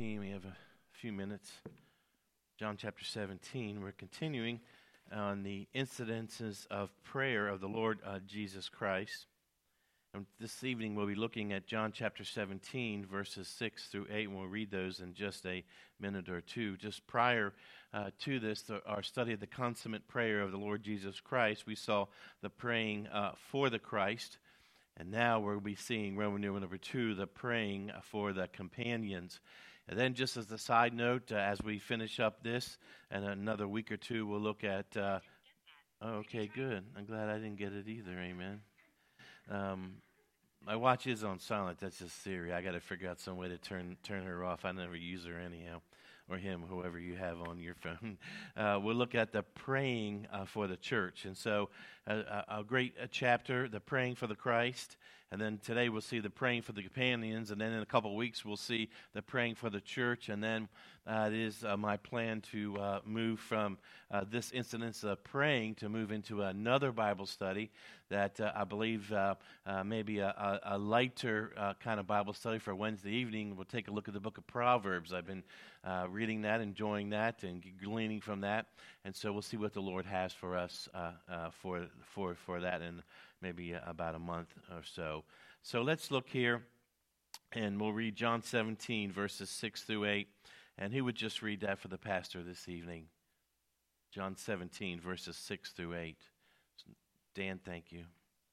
17. We have a few minutes. John chapter 17. We're continuing on the incidences of prayer of the Lord Jesus Christ. And this evening we'll be looking at John chapter 17, verses 6 through 8, and we'll read those in just a minute or two. Just prior to this, our study of the consummate prayer of the Lord Jesus Christ, we saw the praying for the Christ. And now we'll be seeing Roman numeral number 2, the praying for the companions. And then just as a side note, as we finish up this, and another week or two, we'll look at... okay, good. I'm glad I didn't get it either, amen. My watch is on silent. That's just Siri. I got to figure out some way to turn her off. I never use her anyhow, or him, whoever you have on your phone. We'll look at the praying for the church. And so a great chapter, the praying for the Christ. And then today we'll see the praying for the companions. And then in a couple of weeks we'll see the praying for the church. And then it is my plan to move from this incidence of praying to move into another Bible study that I believe maybe a lighter kind of Bible study for Wednesday evening. We'll take a look at the book of Proverbs. I've been reading that, enjoying that, and gleaning from that. And so we'll see what the Lord has for us for that in maybe about a month or so. So let's look here, and we'll read John 17, verses 6 through 8. And who would just read that for the pastor this evening? John 17, verses 6 through 8. Dan, thank you.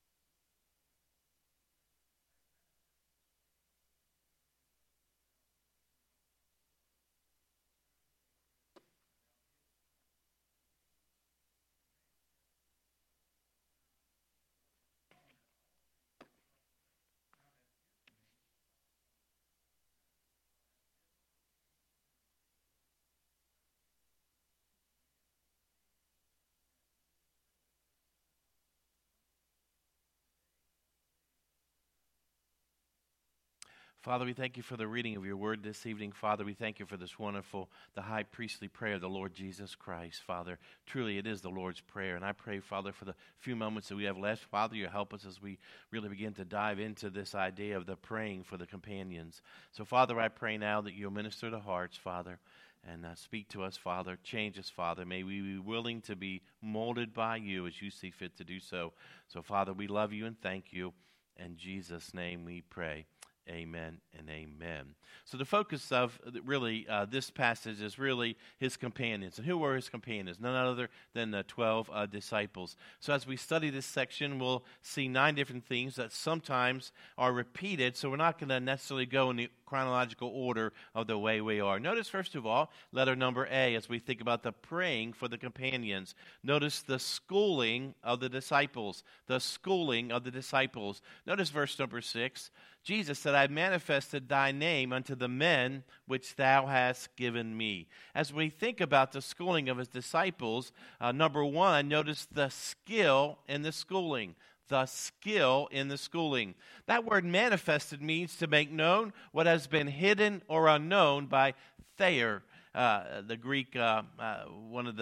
Father, we thank you for the reading of your word this evening. Father, we thank you for this wonderful, the high priestly prayer of the Lord Jesus Christ. Father, truly it is the Lord's prayer. And I pray, Father, for the few moments that we have left, Father, you help us as we really begin to dive into this idea of the praying for the companions. So, Father, I pray now that you'll minister to hearts, Father, and speak to us, Father. Change us, Father. May we be willing to be molded by you as you see fit to do so. So, Father, we love you and thank you. In Jesus' name we pray. Amen and amen. So the focus of really this passage is really his companions. And who were his companions? None other than the 12 disciples. So as we study this section, we'll see 9 different themes that sometimes are repeated. So we're not going to necessarily go in the chronological order of the way we are. Notice, first of all, letter number A, as we think about the praying for the companions. Notice the schooling of the disciples. The schooling of the disciples. Notice verse number 6. Jesus said, I have manifested thy name unto the men which thou hast given me. As we think about the schooling of his disciples, number 1, notice the skill in the schooling. The skill in the schooling. That word manifested means to make known what has been hidden or unknown by Thayer, the Greek, one of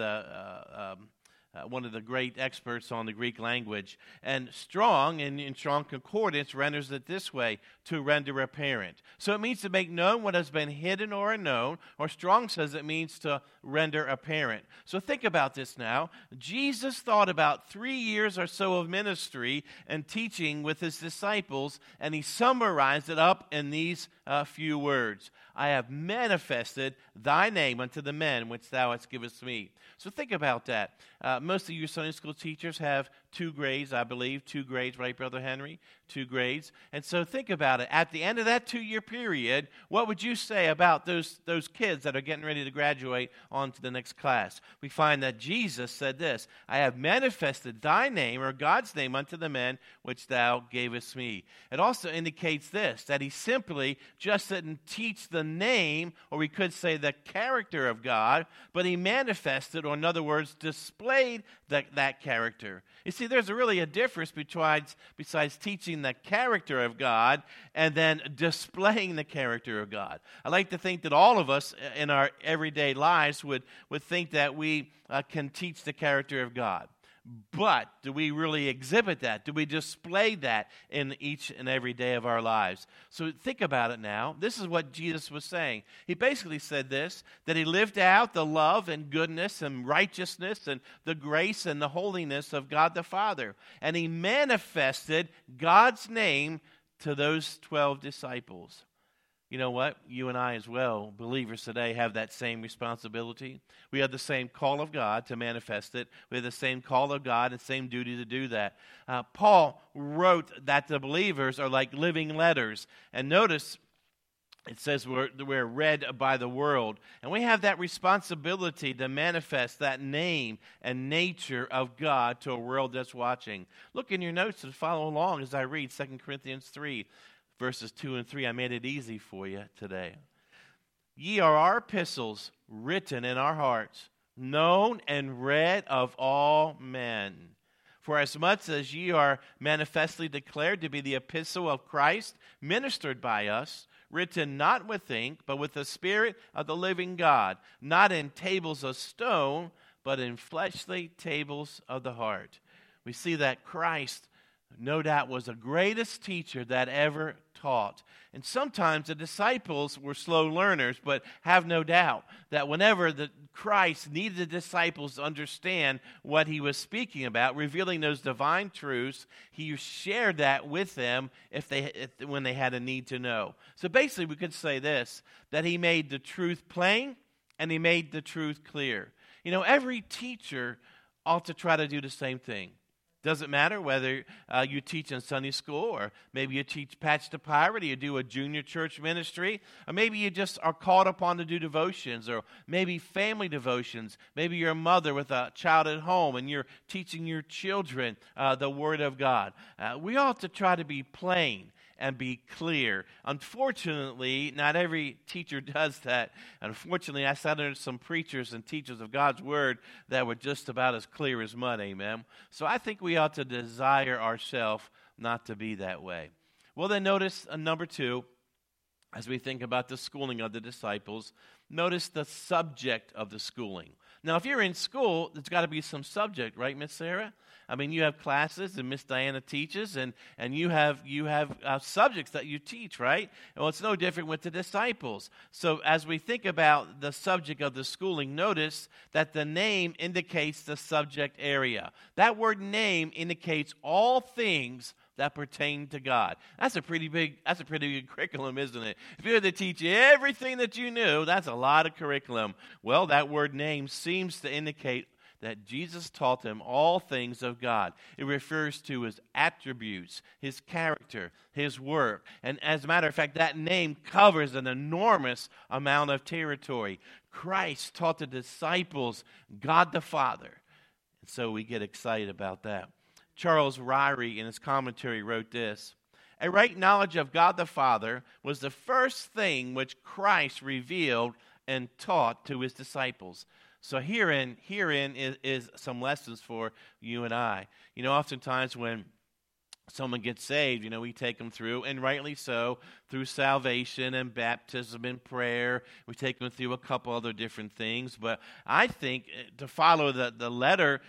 the great experts on the Greek language. And Strong, in Strong Concordance, renders it this way, to render apparent. So it means to make known what has been hidden or unknown, or Strong says it means to render apparent. So think about this now. Jesus thought about 3 years or so of ministry and teaching with his disciples, and he summarized it up in these few words. I have manifested thy name unto the men which thou hast givest me. So think about that. Most of you Sunday school teachers have 2 grades, I believe. 2 grades, right, Brother Henry? 2 grades. And so think about it. At the end of that 2-year period, what would you say about those kids that are getting ready to graduate on to the next class? We find that Jesus said this, I have manifested thy name, or God's name, unto the men which thou gavest me. It also indicates this, that he simply just didn't teach the name, or we could say the character of God, but he manifested, or in other words, displayed that character. You see, there's really a difference besides teaching the character of God and then displaying the character of God. I like to think that all of us in our everyday lives would think that we can teach the character of God. But do we really exhibit that? Do we display that in each and every day of our lives? So think about it now. This is what Jesus was saying. He basically said this, that he lived out the love and goodness and righteousness and the grace and the holiness of God the Father. And he manifested God's name to those 12 disciples. You know what? You and I as well, believers today, have that same responsibility. We have the same call of God to manifest it. We have the same call of God and same duty to do that. Paul wrote that the believers are like living letters. And notice it says we're read by the world. And we have that responsibility to manifest that name and nature of God to a world that's watching. Look in your notes and follow along as I read 2 Corinthians 3. Verses 2 and 3, I made it easy for you today. Ye are our epistles written in our hearts, known and read of all men. For as much as ye are manifestly declared to be the epistle of Christ, ministered by us, written not with ink, but with the Spirit of the living God, not in tables of stone, but in fleshly tables of the heart. We see that Christ, no doubt, was the greatest teacher that ever taught. And sometimes the disciples were slow learners, but have no doubt that whenever Christ needed the disciples to understand what he was speaking about, revealing those divine truths, he shared that with them when they had a need to know. So basically we could say this, that he made the truth plain and he made the truth clear. You know, every teacher ought to try to do the same thing. Doesn't matter whether you teach in Sunday school, or maybe you teach Patch the Pirate, or you do a junior church ministry, or maybe you just are called upon to do devotions, or maybe family devotions. Maybe you're a mother with a child at home and you're teaching your children the Word of God. We ought to try to be plain and be clear. Unfortunately, not every teacher does that. Unfortunately, I sat under some preachers and teachers of God's Word that were just about as clear as mud, amen? So I think we ought to desire ourselves not to be that way. Well, then notice number 2, as we think about the schooling of the disciples, notice the subject of the schooling. Now, if you're in school, there's got to be some subject, right, Miss Sarah? I mean, you have classes, and Miss Diana teaches, and you have subjects that you teach, right? Well, it's no different with the disciples. So as we think about the subject of the schooling, notice that the name indicates the subject area. That word name indicates all things that pertain to God. That's a pretty big curriculum, isn't it? If you had to teach everything that you knew, that's a lot of curriculum. Well, that word name seems to indicate that Jesus taught them all things of God. It refers to his attributes, his character, his work. And as a matter of fact, that name covers an enormous amount of territory. Christ taught the disciples God the Father. And so we get excited about that. Charles Ryrie, in his commentary, wrote this: a right knowledge of God the Father was the first thing which Christ revealed and taught to his disciples. So herein is some lessons for you and I. You know, oftentimes when someone gets saved, you know, we take them through, and rightly so, through salvation and baptism and prayer. We take them through a couple other different things. But I think to follow the letter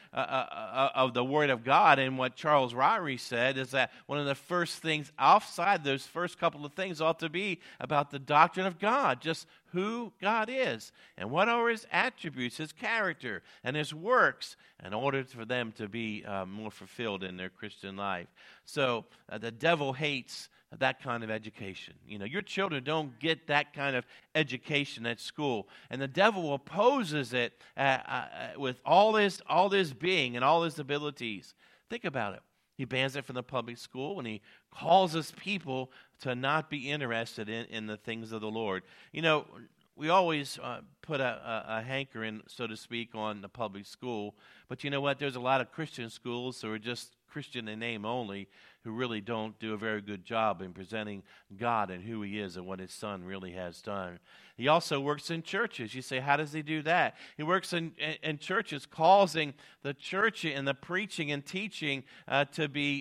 of the Word of God, and what Charles Ryrie said is that one of the first things outside those first couple of things ought to be about the doctrine of God, just who God is and what are his attributes, his character, and his works, in order for them to be more fulfilled in their Christian life. So the devil hates that kind of education. You know, your children don't get that kind of education at school, and the devil opposes it with all his being and all his abilities. Think about it. He bans it from the public school, and he causes people to not be interested in the things of the Lord. You know, we always put a hankering, so to speak, on the public school. But you know what? There's a lot of Christian schools who are just Christian in name only, who really don't do a very good job in presenting God and who he is and what his Son really has done. He also works in churches. You say, how does he do that? He works in churches, causing the church and the preaching and teaching to be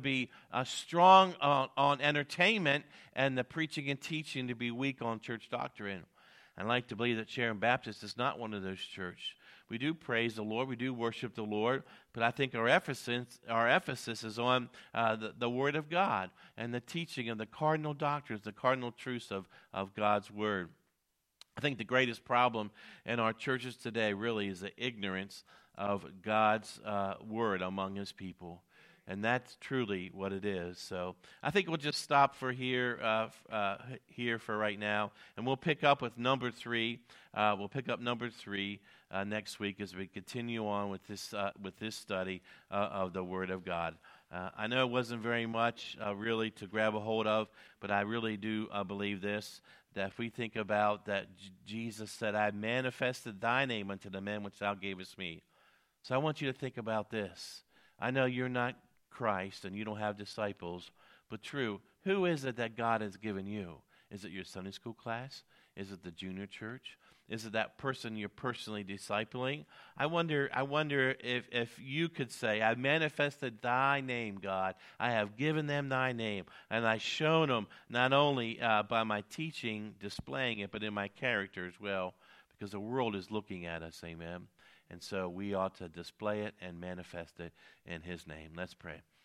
strong on entertainment, and the preaching and teaching to be weak on church doctrine. I'd like to believe that Sharon Baptist is not one of those churches. We do praise the Lord, we do worship the Lord, but I think our emphasis is on the Word of God and the teaching of the cardinal doctrines, the cardinal truths of God's Word. I think the greatest problem in our churches today really is the ignorance of God's Word among His people. And that's truly what it is. So I think we'll just stop for here for right now, and we'll pick up with number 3. We'll pick up number 3 next week as we continue on with this study of the Word of God. I know it wasn't very much really to grab a hold of, but I really do believe this, that if we think about that Jesus said, I manifested thy name unto the men which thou gavest me. So I want you to think about this. I know you're not Christ and you don't have disciples, but true, who is it that God has given you? Is it your Sunday school class? Is it the junior church? Is it that person you're personally discipling? I wonder if you could say, I manifested thy name, God. I have given them thy name, and I've shown them not only by my teaching, displaying it, but in my character as well, because the world is looking at us, amen. And so we ought to display it and manifest it in His name. Let's pray.